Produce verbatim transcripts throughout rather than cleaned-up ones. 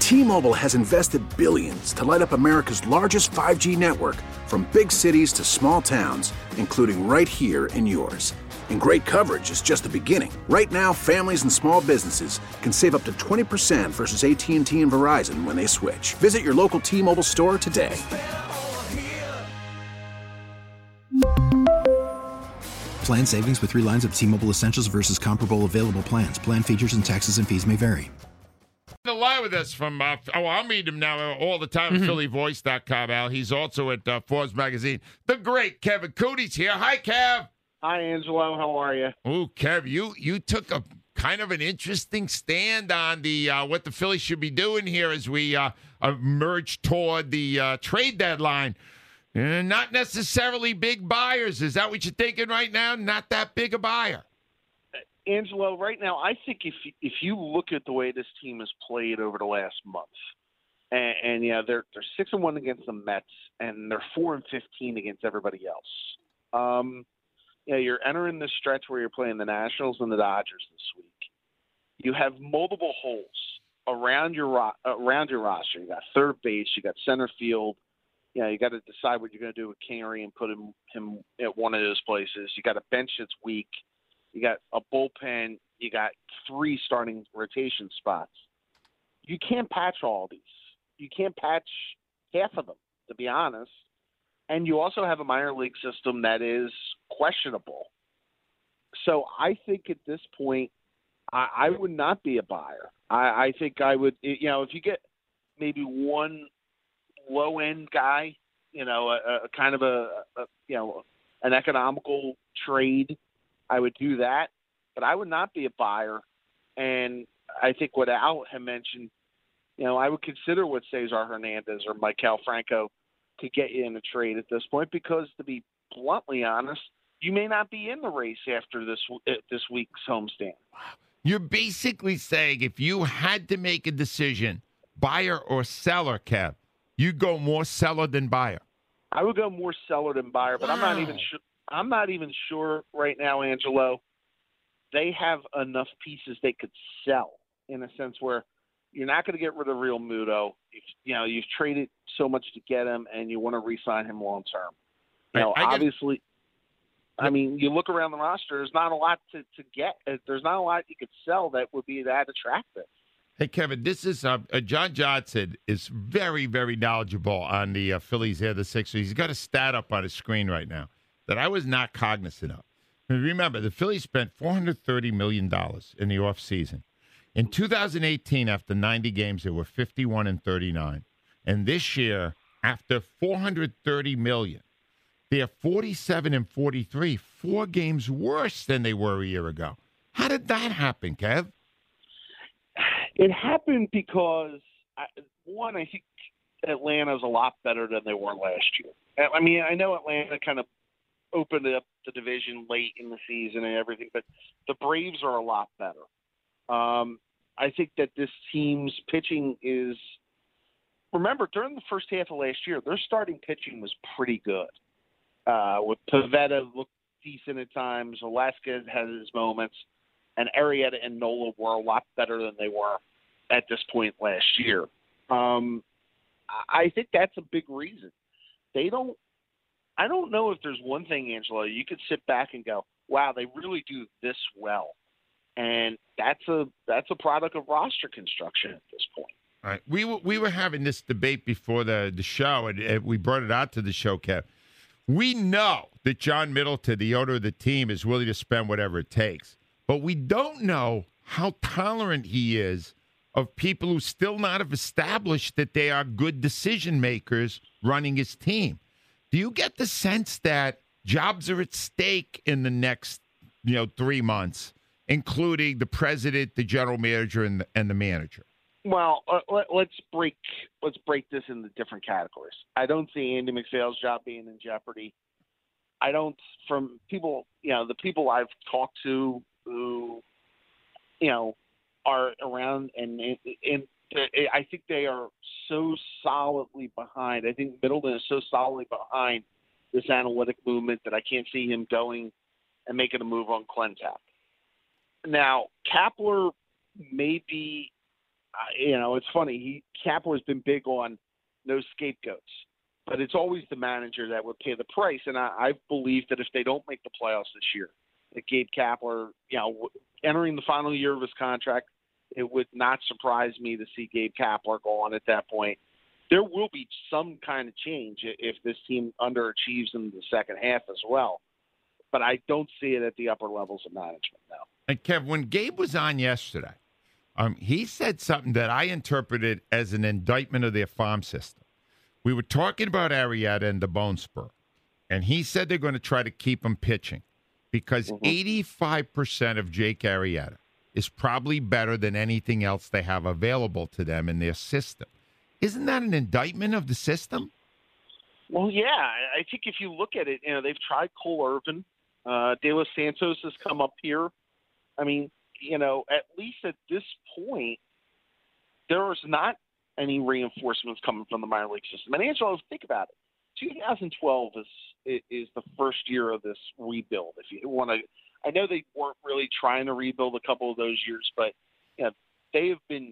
T-Mobile has invested billions to light up America's largest five G network, from big cities to small towns, including right here in yours. And great coverage is just the beginning. Right now, families and small businesses can save up to twenty percent versus A T and T and Verizon when they switch. Visit your local T-Mobile store today. Plan savings with three lines of T-Mobile Essentials versus comparable available plans. Plan features and taxes and fees may vary. The line with us from, uh, oh, I'll meet him now all the time at Mm-hmm. Philly Voice dot com, Al. He's also at uh, Forbes Magazine. The great Kevin Cooney's here. Hi, Kev. Hi, Angelo. How are you? Oh, Kev, you you took a kind of an interesting stand on the uh, what the Phillies should be doing here as we uh, emerge toward the uh, trade deadline. Uh, not necessarily big buyers. Is that what you're thinking right now? Not that big a buyer. Angelo, right now, I think if if you look at the way this team has played over the last month, and, and yeah, they're they're six and one against the Mets, and they're four and fifteen against everybody else. Um, yeah, you're entering this stretch where you're playing the Nationals and the Dodgers this week. You have multiple holes around your ro- around your roster. You got third base, you got center field. Yeah, you got to decide what you're going to do with Kingery and put him him at one of those places. You got a bench that's weak. You got a bullpen. You got three starting rotation spots. You can't patch all these. You can't patch half of them, to be honest. And you also have a minor league system that is questionable. So I think at this point, I, I would not be a buyer. I, I think I would, you know, if you get maybe one low-end guy, you know, a, a kind of a, a, you know, an economical trade, I would do that. But I would not be a buyer. And I think what Al had mentioned, you know, I would consider what Cesar Hernandez or Maikel Franco could get you in a trade at this point, because to be bluntly honest, you may not be in the race after this this week's homestand. You're basically saying if you had to make a decision, buyer or seller, Kev, you go more seller than buyer. I would go more seller than buyer, but wow. I'm not even sure. I'm not even sure right now, Angelo. They have enough pieces they could sell, in a sense where you're not going to get rid of Real Muto. You've, you know, you've traded so much to get him, and you want to re-sign him long term. You know, I, I obviously. Get... I mean, you look around the roster. There's not a lot to, to get. There's not a lot you could sell that would be that attractive. Hey, Kevin, this is uh, uh, John Johnson is very, very knowledgeable on the uh, Phillies here, the Sixers. He's got a stat up on his screen right now that I was not cognizant of. Remember, the Phillies spent four hundred thirty million dollars in the offseason. In two thousand eighteen, after ninety games, they were fifty-one and thirty-nine. And this year, after four hundred thirty million dollars, they're forty-seven and forty-three, four games worse than they were a year ago. How did that happen, Kev? It happened because, I, one, I think Atlanta's a lot better than they were last year. I mean, I know Atlanta kind of opened up the division late in the season and everything, but the Braves are a lot better. Um, I think that this team's pitching is – remember, during the first half of last year, their starting pitching was pretty good. Uh, with Pivetta looked decent at times, Velasquez has his moments, and Arrieta and Nola were a lot better than they were at this point last year. Um, I think that's a big reason. They don't – I don't know if there's one thing, Angelo, you could sit back and go, wow, they really do this well. And that's a that's a product of roster construction at this point. All right. We were, we were having this debate before the, the show, and, and we brought it out to the show, Kev. We know that John Middleton, the owner of the team, is willing to spend whatever it takes. But we don't know how tolerant he is of people who still not have established that they are good decision makers running his team. Do you get the sense that jobs are at stake in the next, you know, three months, including the president, the general manager, and the, and the manager? Well, uh, let, let's break let's break this into different categories. I don't see Andy McPhail's job being in jeopardy. I don't, from people, you know, the people I've talked to who, you know, are around, and, and I think they are so solidly behind. I think Middleton is so solidly behind this analytic movement that I can't see him going and making a move on Clentap. Now, Kapler may be uh, you know, it's funny. He Kapler's been big on no scapegoats, but it's always the manager that would pay the price. And I, I believe that if they don't make the playoffs this year, that Gabe Kapler, you know, entering the final year of his contract, it would not surprise me to see Gabe Kapler go on at that point. There will be some kind of change if this team underachieves in the second half as well. But I don't see it at the upper levels of management now. And, Kev, when Gabe was on yesterday, um, he said something that I interpreted as an indictment of their farm system. We were talking about Arrieta and the bone spur, and he said they're going to try to keep him pitching because mm-hmm. eighty-five percent of Jake Arrieta is probably better than anything else they have available to them in their system. Isn't that an indictment of the system? Well, yeah. I think if you look at it, you know, they've tried Cole Irvin. Uh, De Los Santos has come up here. I mean, you know, at least at this point, there is not any reinforcements coming from the minor league system. And Angelo, think about it. twenty twelve is is the first year of this rebuild. If you want to, I know they weren't really trying to rebuild a couple of those years, but you know, they have been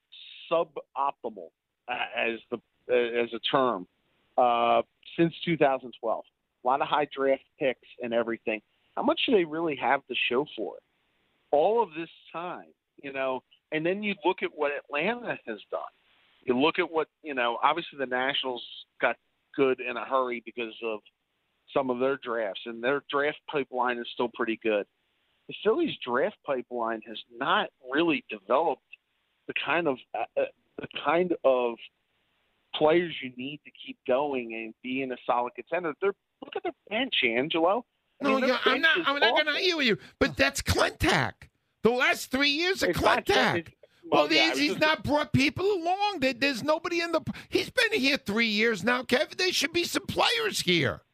suboptimal uh, as the uh, as a term uh, since two thousand twelve. A lot of high draft picks and everything. How much do they really have to show for it? All of this time, you know, and then you look at what Atlanta has done. You look at what, you know, obviously the Nationals got good in a hurry because of some of their drafts, and their draft pipeline is still pretty good. The Phillies' draft pipeline has not really developed the kind of uh, the kind of players you need to keep going and be in a solid contender. They're Look at their bench, Angelo. I No, mean, yeah, I'm not. I'm not going to argue with you, but that's Clintack. The last three years of It's not- Clintack. it's- well, Well, yeah, I he's, was he's just- not brought people along. There, there's nobody in the. He's been here three years now, Kevin. There should be some players here.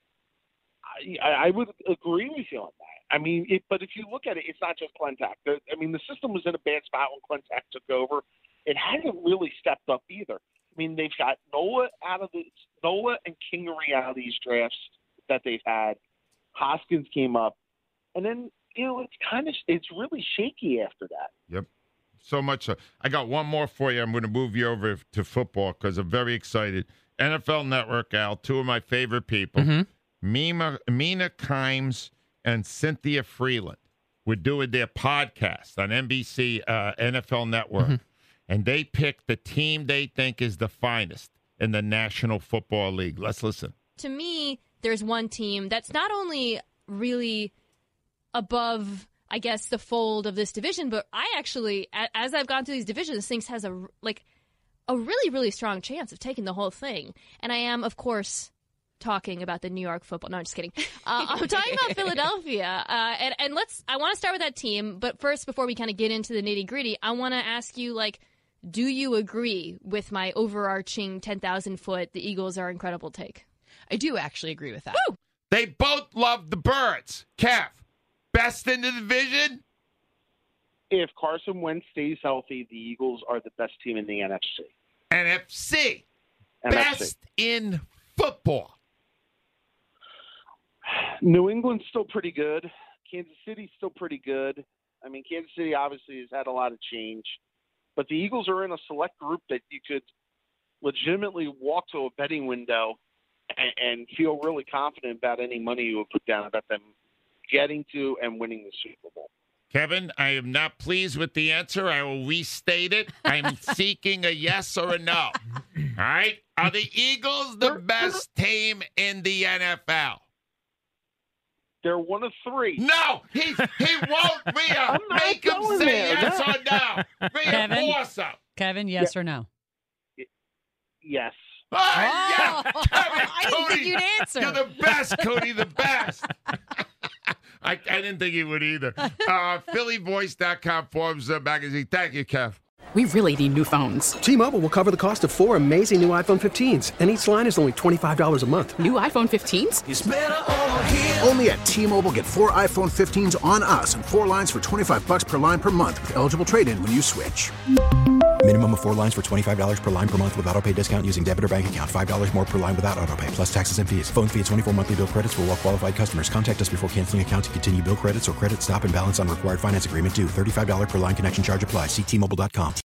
I, I would agree with you on that. I mean, it, but if you look at it, it's not just Clintack. The, I mean, the system was in a bad spot when Clintack took over. It hasn't really stepped up either. I mean, they've got Nola out of the Nola and Kingery out of these drafts that they've had. Hoskins came up, and then you know it's kind of it's really shaky after that. Yep. So much so. I got one more for you. I'm going to move you over to football because I'm very excited. N F L Network, Al, two of my favorite people, mm-hmm. Mina, Mina Kimes and Cynthia Freeland, were doing their podcast on N B C uh, N F L Network, mm-hmm. and they picked the team they think is the finest in the National Football League. Let's listen. To me, there's one team that's not only really above, I guess, the fold of this division, but I actually, as I've gone through these divisions, thinks has a like a really, really strong chance of taking the whole thing. And I am, of course, talking about the New York Football. No, I'm just kidding. Uh, I'm talking about Philadelphia. Uh, and, and let's. I want to start with that team, but first, before we kind of get into the nitty gritty, I want to ask you, like, do you agree with my overarching ten thousand foot? The Eagles are incredible take. I do actually agree with that. Woo! They both love the Birds. Kev, best in the division? If Carson Wentz stays healthy, the Eagles are the best team in the N F C. N F C. N F C. Best in football. New England's still pretty good. Kansas City's still pretty good. I mean, Kansas City obviously has had a lot of change. But the Eagles are in a select group that you could legitimately walk to a betting window and, and feel really confident about any money you would put down about them getting to and winning the Super Bowl. Kevin, I am not pleased with the answer. I will restate it. I'm seeking a yes or a no. All right? Are the Eagles the best team in the N F L? They're one of three. No, he he won't be a make him say there. yes or no. Reinforce him. Kevin, yes Yeah. or no? Yes. Oh, yeah. Oh, Kevin, I didn't Cody, think you'd answer. You're the best, Cody, the best. I, I didn't think he would either. Uh, Philly Voice dot com Forbes uh, magazine. Thank you, Kev. We really need new phones. T-Mobile will cover the cost of four amazing new iPhone fifteens, and each line is only twenty-five dollars a month. New iPhone fifteens? It's better over here. Only at T-Mobile, get four iPhone fifteens on us and four lines for twenty-five bucks per line per month with eligible trade-in when you switch. Minimum of four lines for twenty-five dollars per line per month with autopay discount using debit or bank account. five dollars more per line without autopay, plus taxes and fees. Phone fee at twenty-four monthly bill credits for well-qualified customers. Contact us before canceling account to continue bill credits or credit stop and balance on required finance agreement due. thirty-five dollars per line connection charge applies. See T Mobile dot com.